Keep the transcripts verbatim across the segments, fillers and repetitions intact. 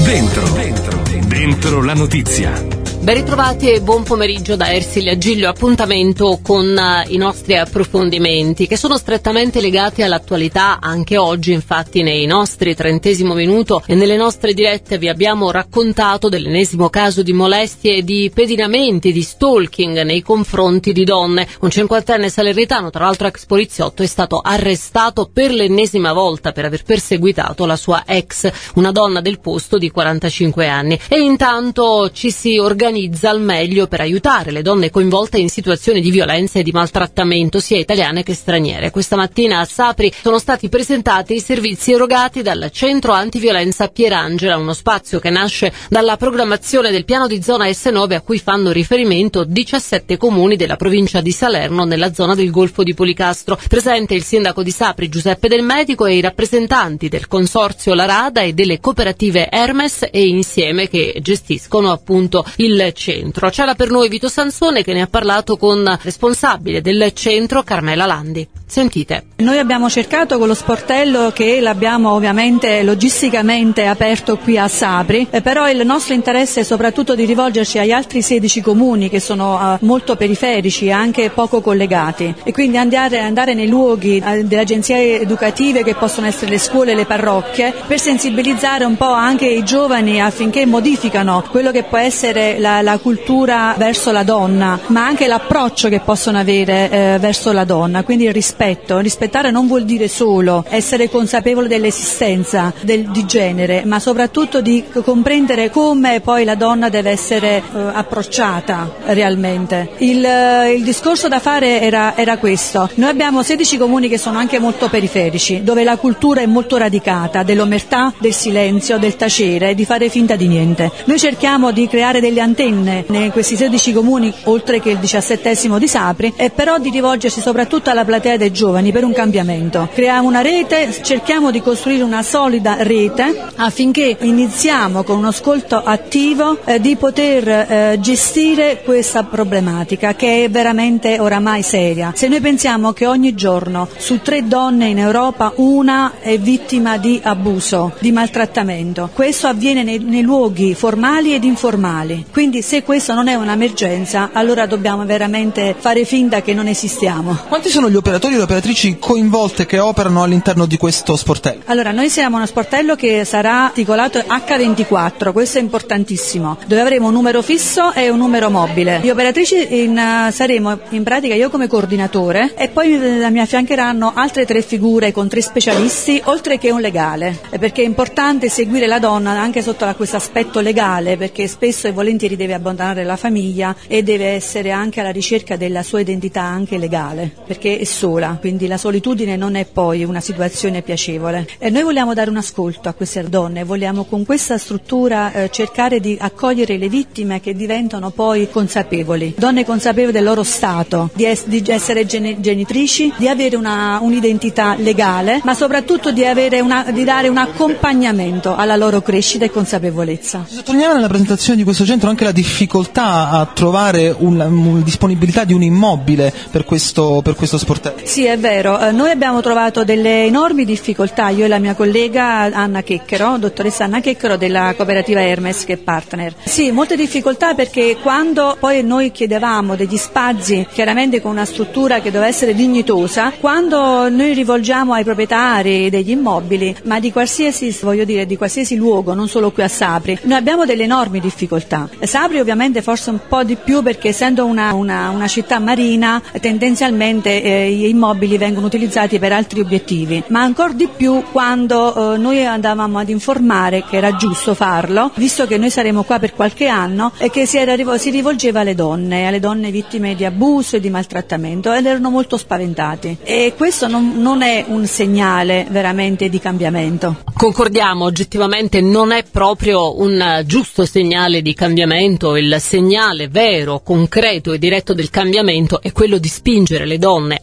Dentro, dentro, dentro la notizia. Ben ritrovati e buon pomeriggio da Ersilia Giglio. Appuntamento con uh, i nostri approfondimenti che sono strettamente legati all'attualità. Anche oggi, infatti, nei nostri trentesimo minuto e nelle nostre dirette vi abbiamo raccontato dell'ennesimo caso di molestie e di pedinamenti, di stalking nei confronti di donne. Un cinquantenne salernitano, tra l'altro ex poliziotto, è stato arrestato per l'ennesima volta per aver perseguitato la sua ex, una donna del posto di quarantacinque anni. E intanto ci si organizza al meglio per aiutare le donne coinvolte in situazioni di violenza e di maltrattamento, sia italiane che straniere. Questa mattina a Sapri sono stati presentati i servizi erogati dal Centro Antiviolenza Pierangela, uno spazio che nasce dalla programmazione del piano di zona S nove a cui fanno riferimento diciassette comuni della provincia di Salerno nella zona del Golfo di Policastro. Presente il sindaco di Sapri Giuseppe Del Medico e i rappresentanti del consorzio La Rada e delle cooperative Hermes e Insieme che gestiscono appunto il centro. C'era per noi Vito Sansone che ne ha parlato con responsabile del centro Carmela Landi. Sentite. Noi abbiamo cercato con lo sportello, che l'abbiamo ovviamente logisticamente aperto qui a Sapri, eh, però il nostro interesse è soprattutto di rivolgerci agli altri sedici comuni che sono uh, molto periferici e anche poco collegati, e quindi andare, andare nei luoghi uh, delle agenzie educative che possono essere le scuole e le parrocchie per sensibilizzare un po' anche i giovani affinché modificano quello che può essere la, la cultura verso la donna, ma anche l'approccio che possono avere eh, verso la donna, quindi il rispetto. Rispettare non vuol dire solo essere consapevole dell'esistenza del, di genere, ma soprattutto di comprendere come poi la donna deve essere eh, approcciata realmente. Il, il discorso da fare era, era questo. Noi abbiamo sedici comuni che sono anche molto periferici, dove la cultura è molto radicata dell'omertà, del silenzio, del tacere e di fare finta di niente. Noi cerchiamo di creare delle antenne in questi sedici comuni, oltre che il diciassettesimo di Sapri, e però di rivolgersi soprattutto alla platea dei giovani per un cambiamento. Creiamo una rete, cerchiamo di costruire una solida rete affinché iniziamo con uno ascolto attivo eh, di poter eh, gestire questa problematica che è veramente oramai seria. Se noi pensiamo che ogni giorno su tre donne in Europa una è vittima di abuso, di maltrattamento, questo avviene nei, nei luoghi formali ed informali. Quindi se questo non è un'emergenza, allora dobbiamo veramente fare finta che non esistiamo. Quanti sono gli operatori e le operatrici coinvolte che operano all'interno di questo sportello? Allora, noi siamo uno sportello che sarà articolato acca ventiquattro, questo è importantissimo, dove avremo un numero fisso e un numero mobile. Gli operatrici in, uh, saremo in pratica io come coordinatore, e poi uh, mi affiancheranno altre tre figure con tre specialisti, oltre che un legale, perché è importante seguire la donna anche sotto questo aspetto legale, perché spesso e volentieri deve abbandonare la famiglia e deve essere anche alla ricerca della sua identità anche legale, perché è sola, quindi la solitudine non è poi una situazione piacevole. E noi vogliamo dare un ascolto a queste donne, vogliamo con questa struttura eh, cercare di accogliere le vittime che diventano poi consapevoli, donne consapevoli del loro stato, di, es- di essere gen- genitrici, di avere una, un'identità legale, ma soprattutto di, avere una, di dare un accompagnamento alla loro crescita e consapevolezza. Si sottolineava nella presentazione di questo centro anche la difficoltà a trovare una un, disponibilità di un immobile per questo, per questo sportello. Sì, è vero, eh, noi abbiamo trovato delle enormi difficoltà, io e la mia collega Anna Checchero, dottoressa Anna Checchero della cooperativa Hermes che è partner. Sì, molte difficoltà, perché quando poi noi chiedevamo degli spazi, chiaramente con una struttura che doveva essere dignitosa, quando noi rivolgiamo ai proprietari degli immobili, ma di qualsiasi, voglio dire, di qualsiasi luogo, non solo qui a Sapri, noi abbiamo delle enormi difficoltà. Sapri ovviamente forse un po' di più, perché essendo una, una, una città marina, tendenzialmente eh, gli immobili vengono utilizzati per altri obiettivi, ma ancora di più quando eh, noi andavamo ad informare che era giusto farlo, visto che noi saremo qua per qualche anno, e che si, era, si rivolgeva alle donne, alle donne vittime di abuso e di maltrattamento, ed erano molto spaventati, e questo non, non è un segnale veramente di cambiamento. Concordiamo, oggettivamente non è proprio un giusto segnale di cambiamento. Il segnale vero, concreto e diretto del cambiamento è quello di spingere le donne a denunciare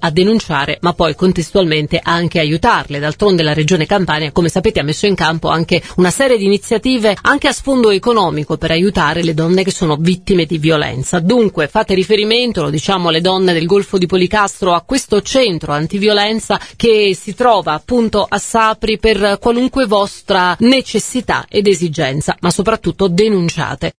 denunciare, ma poi contestualmente anche aiutarle. D'altronde la Regione Campania, come sapete, ha messo in campo anche una serie di iniziative anche a sfondo economico per aiutare le donne che sono vittime di violenza. Dunque fate riferimento, lo diciamo alle donne del Golfo di Policastro, a questo centro antiviolenza che si trova appunto a Sapri per qualunque vostra necessità ed esigenza, ma soprattutto denunciate.